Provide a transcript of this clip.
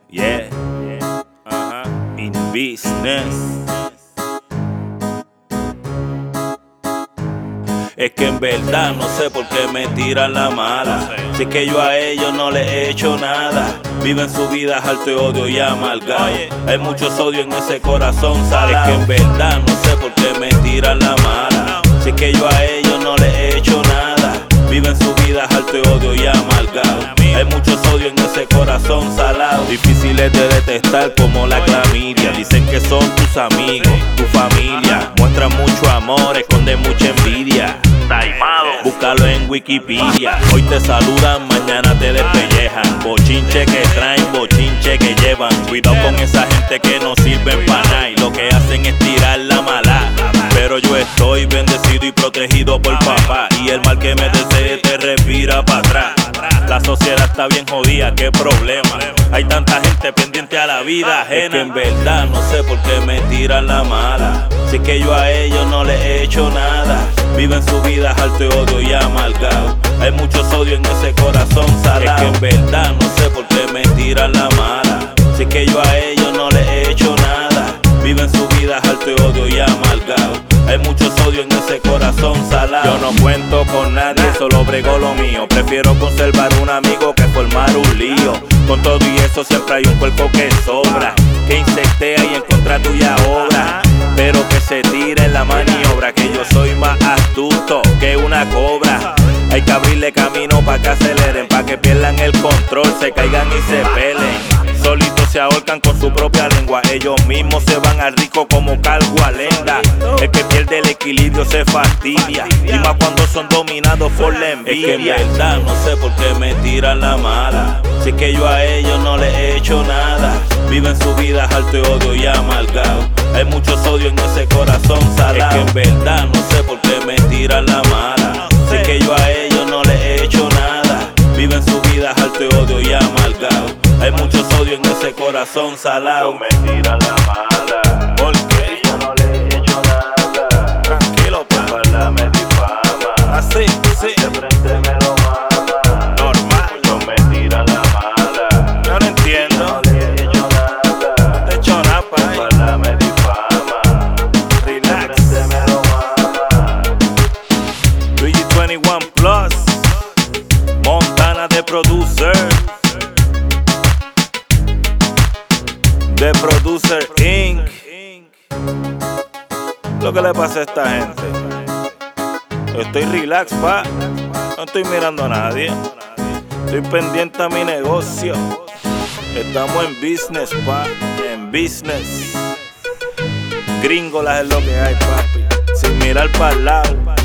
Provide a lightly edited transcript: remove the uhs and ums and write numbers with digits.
Yeah, in business. Es que en verdad no sé por qué me tiran la mala. Si es que yo a ellos no les he hecho nada. Viven su vida harto de odio y amargado. Hay mucho odio en ese corazón salado. Es que en verdad no sé por qué me tiran la mala. Si es que yo a ellos no les he hecho nada. Viven su vida harto de odio y amargado. Hay mucho odio en ese corazón salado. Difíciles de detestar como la clamidia. Dicen que son tus amigos, tu familia. Muestran mucho amor, esconden mucha envidia. Búscalo en Wikipedia. Hoy te saludan, mañana te despellejan. Bochinche que traen, bochinche que llevan. Cuidado con esa gente que no sirven para nada y lo que hacen es tirar la mala. Pero yo estoy bendecido y protegido por papá, y el mal que me desee te respira para atrás. La sociedad está bien jodida, qué problema. Hay tanta gente pendiente a la vida ajena. Es que en verdad no sé por qué me tiran la mala. Si es que yo a ellos no les he hecho nada. Viven su vida harto de odio y amargado. Hay mucho odio en ese corazón salado. Es que en verdad no sé por qué me tiran la mala. Si es que yo a ellos no les he hecho nada. Viven su vida harto de odio y amargado. Hay mucho odio en ese corazón salado. Yo no cuento con nadie, solo brego lo mío. Prefiero conservar un amigo que formar un lío. Con todo y eso siempre hay un cuerpo que sobra, que insectea y en contra tuya obra. Pero que se tire en la maniobra, que yo soy más astuto que una cobra. Hay que abrirle camino pa' que aceleren, pa' que pierdan el control, se caigan y se peleen. Solitos se ahorcan con su propia lengua. Ellos mismos se van al rico como calvo a lenda. El que pierde el equilibrio se fastidia, y más cuando son dominados por la envidia. Es que en verdad no sé por qué me tiran la mala. Si es que yo a ellos no les he hecho nada. Viven su vida harto de odio y amargado. Hay mucho odio en ese corazón salado. Es que en verdad no sé por qué me tiran la mala. Si es que yo a ellos no les he hecho nada. Viven su vida harto de odio y amargado. Hay mucho odio en ese corazón salado. Me tiran la mala. ¿Por qué? Yo no le he hecho nada. Tranquilo, pa. Para me difama. Así, sí. De frente me lo mama. Normal. Yo me tiran la mala. Yo no entiendo. No le he hecho nada. Te he hecho nada, pa. Para me difama. Relax. De frente me lo mama. Luigi 21 Plus. Montana de Producer. The Producer Inc. Lo que le pasa a esta gente. Estoy relax, pa. No estoy mirando a nadie. Estoy pendiente a mi negocio. Estamos en business, pa. En business. Gringolas es lo que hay, papi. Sin mirar para el lado.